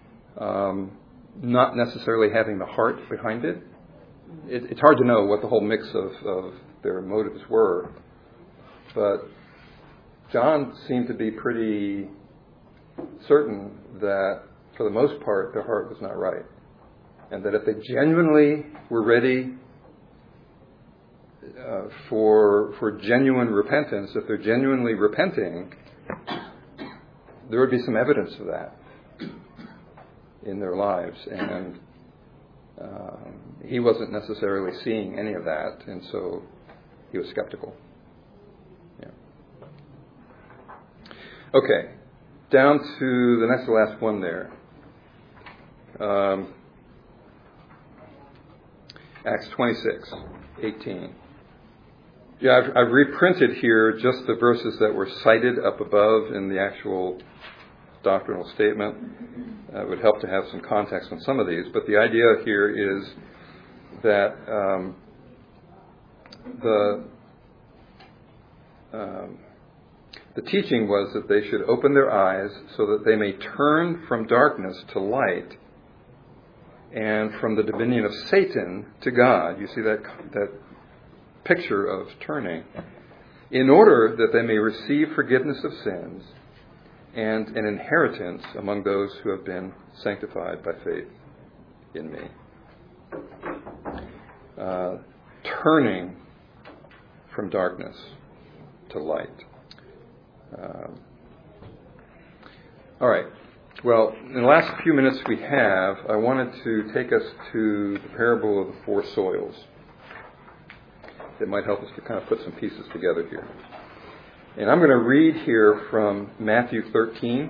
Not necessarily having the heart behind it. It's hard to know what the whole mix of their motives were. But John seemed to be pretty certain that, for the most part, their heart was not right. And that if they genuinely were ready for genuine repentance, if they're genuinely repenting, there would be some evidence of that in their lives. And he wasn't necessarily seeing any of that, and so he was skeptical. Yeah. Okay, down to the next to last one there. Acts 26:18. Yeah, I've reprinted here just the verses that were cited up above in the actual doctrinal statement. It would help to have some context on some of these, but the idea here is that the teaching was that they should open their eyes so that they may turn from darkness to light and from the dominion of Satan to God. You see that picture of turning, in order that they may receive forgiveness of sins and an inheritance among those who have been sanctified by faith in me. Turning from darkness to light. All right. Well, in the last few minutes we have, I wanted to take us to the parable of the four soils. That might help us to kind of put some pieces together here. And I'm going to read here from Matthew 13.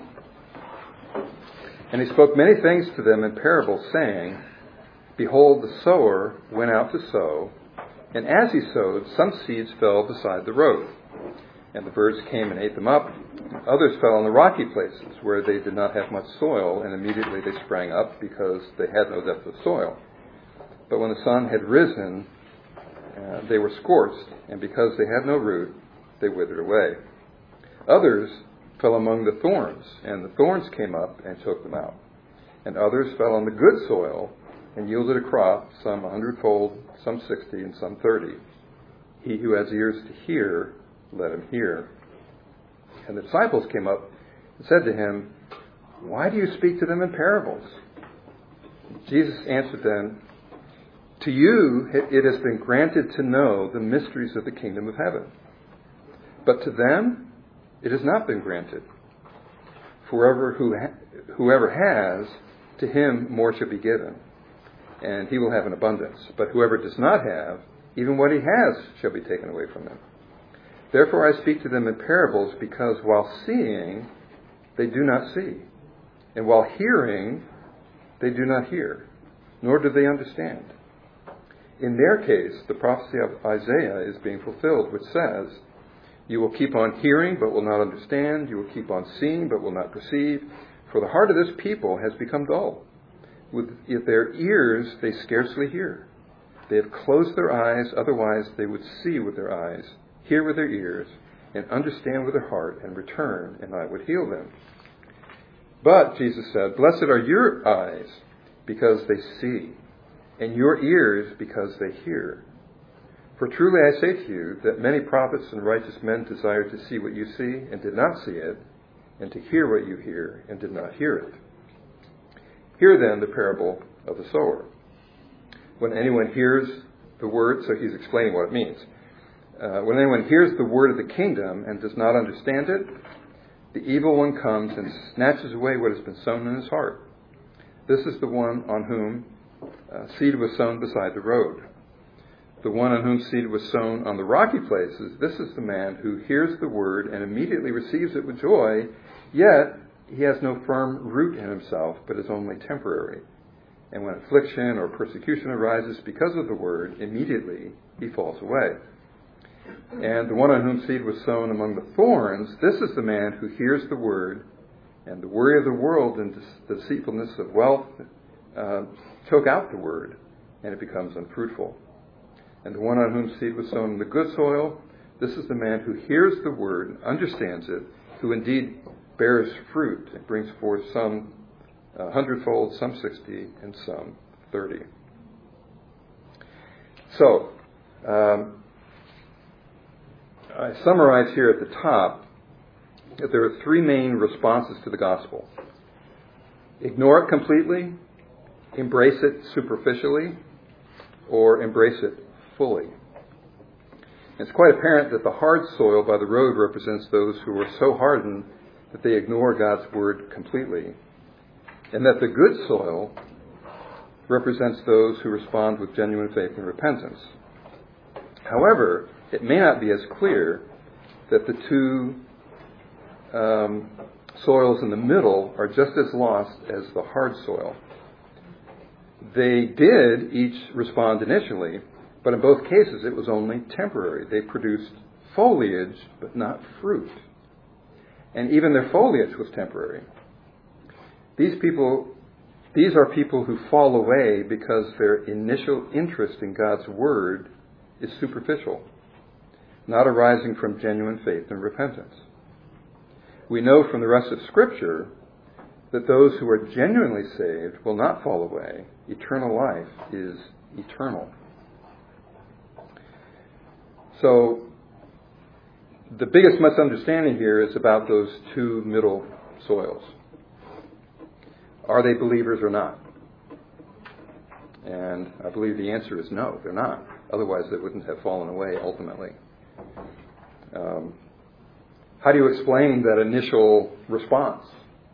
And he spoke many things to them in parables, saying, Behold, the sower went out to sow, and as he sowed, some seeds fell beside the road. And the birds came and ate them up. Others fell on the rocky places, where they did not have much soil, and immediately they sprang up, because they had no depth of soil. But when the sun had risen, they were scorched, and because they had no root, they withered away. Others fell among the thorns, and the thorns came up and choked them out. And others fell on the good soil, and yielded a crop, some 100-fold, some 60, and some 30. He who has ears to hear, let him hear. And the disciples came up and said to him, Why do you speak to them in parables? Jesus answered them, To you it has been granted to know the mysteries of the kingdom of heaven. But to them it has not been granted. For whoever has, to him more shall be given, and he will have an abundance. But whoever does not have, even what he has shall be taken away from him. Therefore I speak to them in parables, because while seeing, they do not see, and while hearing, they do not hear, nor do they understand. In their case, the prophecy of Isaiah is being fulfilled, which says, You will keep on hearing, but will not understand. You will keep on seeing, but will not perceive. For the heart of this people has become dull. With their ears they scarcely hear. They have closed their eyes, otherwise they would see with their eyes, hear with their ears, and understand with their heart, and return, and I would heal them. But, Jesus said, Blessed are your eyes, because they see, and your ears, because they hear. For truly I say to you, that many prophets and righteous men desired to see what you see, and did not see it, and to hear what you hear, and did not hear it. Hear then the parable of the sower. When anyone hears the word, so he's explaining what it means. When anyone hears the word of the kingdom and does not understand it, the evil one comes and snatches away what has been sown in his heart. This is the one on whom seed was sown beside the road. The one on whom seed was sown on the rocky places, this is the man who hears the word and immediately receives it with joy, yet he has no firm root in himself, but is only temporary. And when affliction or persecution arises because of the word, immediately he falls away. And the one on whom seed was sown among the thorns, this is the man who hears the word, and the worry of the world and the deceitfulness of wealth choke out the word, and it becomes unfruitful. And the one on whom seed was sown in the good soil, this is the man who hears the word and understands it, who indeed bears fruit and brings forth some 100-fold, some 60, and some 30. So, I summarize here at the top that there are three main responses to the gospel. Ignore it completely, embrace it superficially, or embrace it fully. It's quite apparent that the hard soil by the road represents those who are so hardened that they ignore God's word completely, and that the good soil represents those who respond with genuine faith and repentance. However, it may not be as clear that the two soils in the middle are just as lost as the hard soil. They did each respond initially, but in both cases it was only temporary. They produced foliage, but not fruit. And even their foliage was temporary. These are people who fall away because their initial interest in God's word is superficial, not arising from genuine faith and repentance. We know from the rest of Scripture that those who are genuinely saved will not fall away. Eternal life is eternal. So, the biggest misunderstanding here is about those two middle soils. Are they believers or not? And I believe the answer is no, they're not. Otherwise, they wouldn't have fallen away ultimately. How do you explain that initial response?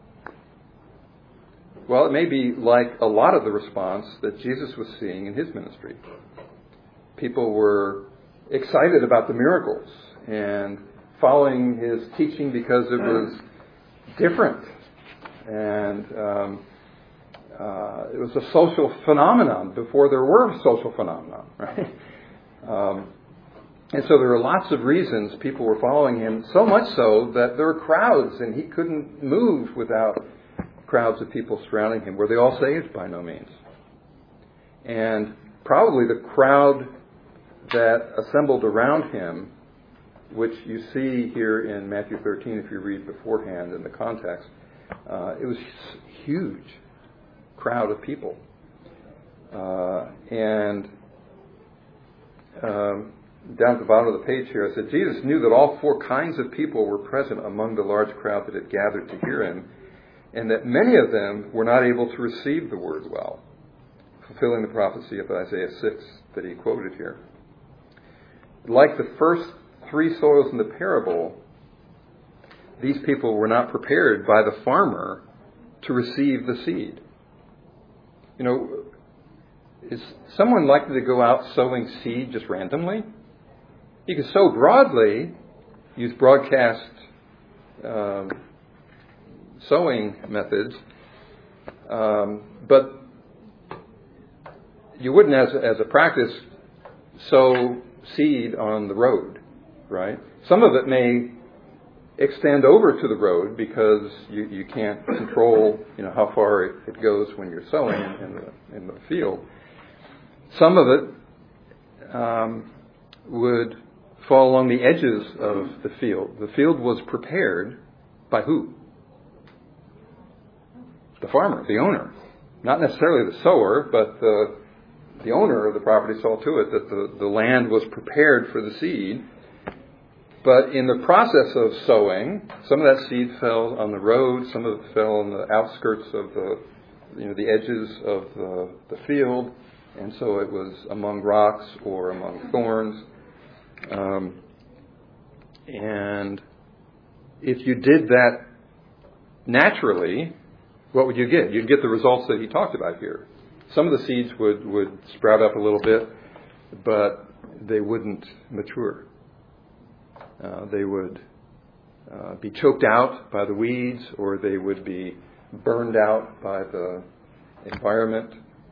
Well, it may be like a lot of the response that Jesus was seeing in his ministry. People were excited about the miracles and following his teaching because it was different. And it was a social phenomenon before there were social phenomena, right? And so there were lots of reasons people were following him, so much so that there were crowds and he couldn't move without crowds of people surrounding him. Were they all saved? By no means. And probably the crowd that assembled around him, which you see here in Matthew 13 if you read beforehand in the context, it was a huge crowd of people. Down at the bottom of the page here, it said, Jesus knew that all four kinds of people were present among the large crowd that had gathered to hear him, and that many of them were not able to receive the word well, fulfilling the prophecy of Isaiah 6 that he quoted here. Like the first three soils in the parable, these people were not prepared by the farmer to receive the seed. You know, is someone likely to go out sowing seed just randomly? You can sow broadly, use broadcast sowing methods, but you wouldn't, as a practice, sow seed on the road, right? Some of it may extend over to the road because you can't control, how far it goes when you're sowing in the field. Some of it would fall along the edges of the field. The field was prepared by who? The farmer, the owner. Not necessarily the sower, but the owner of the property saw to it that the land was prepared for the seed. But in the process of sowing, some of that seed fell on the road, some of it fell on the outskirts of the edges of the field, and so it was among rocks or among thorns. And if you did that naturally, what would you get? You'd get the results that he talked about here. Some of the seeds would sprout up a little bit, but they wouldn't mature. They would be choked out by the weeds, or they would be burned out by the environment.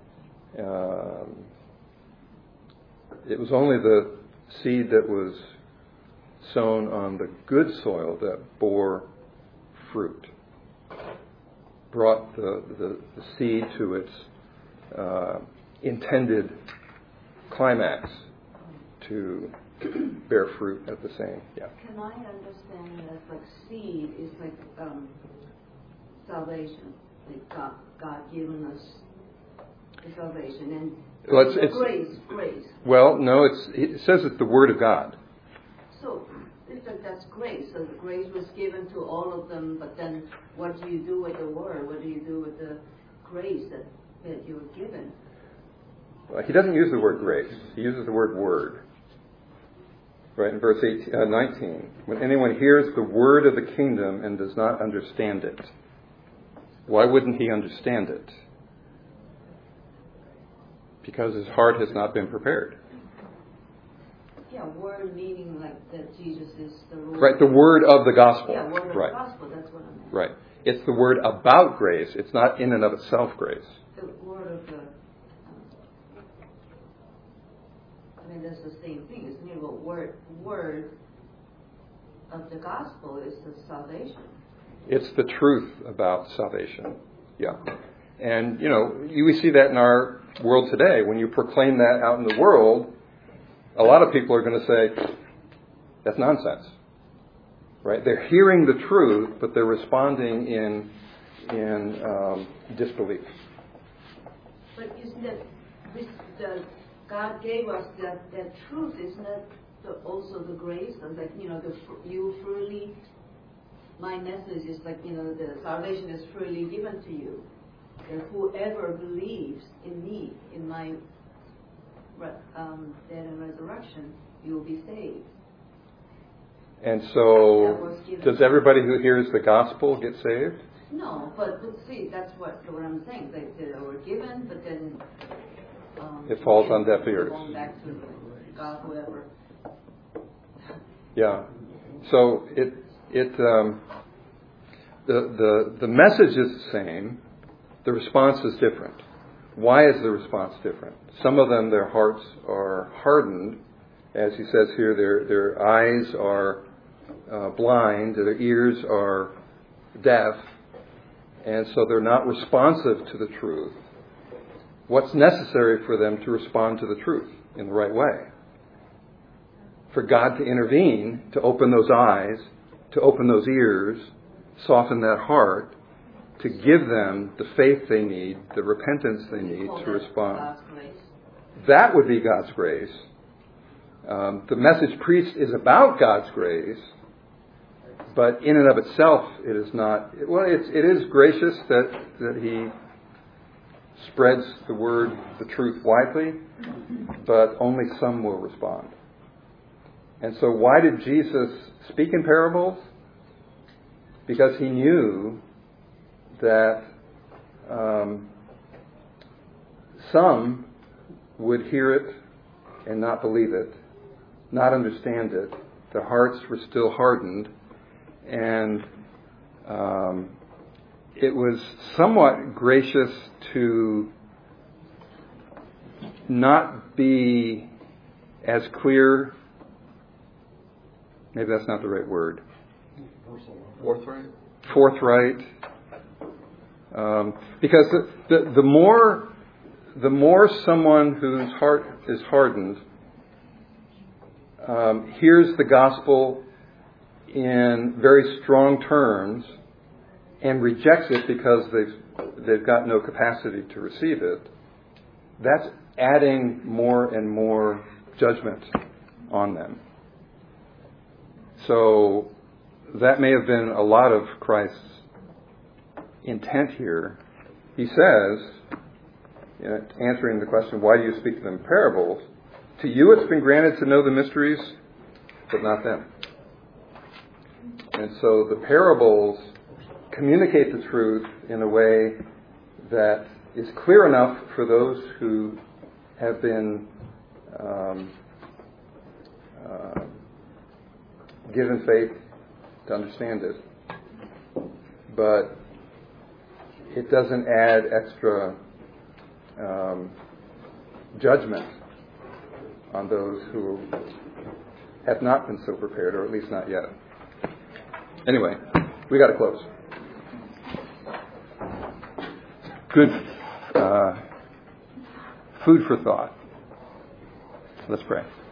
It was only the seed that was sown on the good soil that bore fruit, brought the seed to its intended climax to bear fruit at the same. Yeah. Can I understand that like seed is like salvation, like God giving us the salvation, and Well, grace. Well, no, it says it's the Word of God. So it's like that's grace. So the grace was given to all of them, but then what do you do with the Word? What do you do with the grace that you were given? Well, he doesn't use the word grace. He uses the word word. Right, in verse 19. When anyone hears the word of the kingdom and does not understand it, why wouldn't he understand it? Because his heart has not been prepared. Yeah, word meaning like that Jesus is the Lord. Right, the word of the gospel. Yeah, word of right. the gospel, that's what I meant. Right. It's the word about grace. It's not in and of itself grace. The word of the... I mean, that's the same thing, isn't it? But word of the gospel is the salvation. It's the truth about salvation. Yeah. And, we see that in our world today. When you proclaim that out in the world, a lot of people are going to say, that's nonsense. Right? They're hearing the truth, but they're responding in disbelief. But isn't that God gave us that truth? Isn't that also the grace? And like you freely. My message is like the salvation is freely given to you. And whoever believes in me, in my death and resurrection, you will be saved. And so, does everybody who hears the gospel get saved? No, but see, that's what I'm saying. They were given, but then it falls on deaf ears. Going back to God, whoever. Yeah. So the message is the same. The response is different. Why is the response different? Some of them, their hearts are hardened. As he says here, their eyes are blind, their ears are deaf, and so they're not responsive to the truth. What's necessary for them to respond to the truth in the right way? For God to intervene, to open those eyes, to open those ears, soften that heart, to give them the faith they need, the repentance they need to respond. That would be God's grace. The message preached is about God's grace, but in and of itself, it is not. Well, it is gracious that He spreads the word, the truth widely, but only some will respond. And so, why did Jesus speak in parables? Because He knew that some would hear it and not believe it, not understand it. Their hearts were still hardened, and it was somewhat gracious to not be as clear. Maybe that's not the right word. Forthright. Because the more someone whose heart is hardened hears the gospel in very strong terms and rejects it because they've got no capacity to receive it, that's adding more and more judgment on them. So that may have been a lot of Christ's intent here. He says, answering the question, why do you speak to them in parables? To you it's been granted to know the mysteries, but not them. And so the parables communicate the truth in a way that is clear enough for those who have been given faith to understand it. But it doesn't add extra judgment on those who have not been so prepared, or at least not yet. Anyway, we got to close. Good food for thought. Let's pray.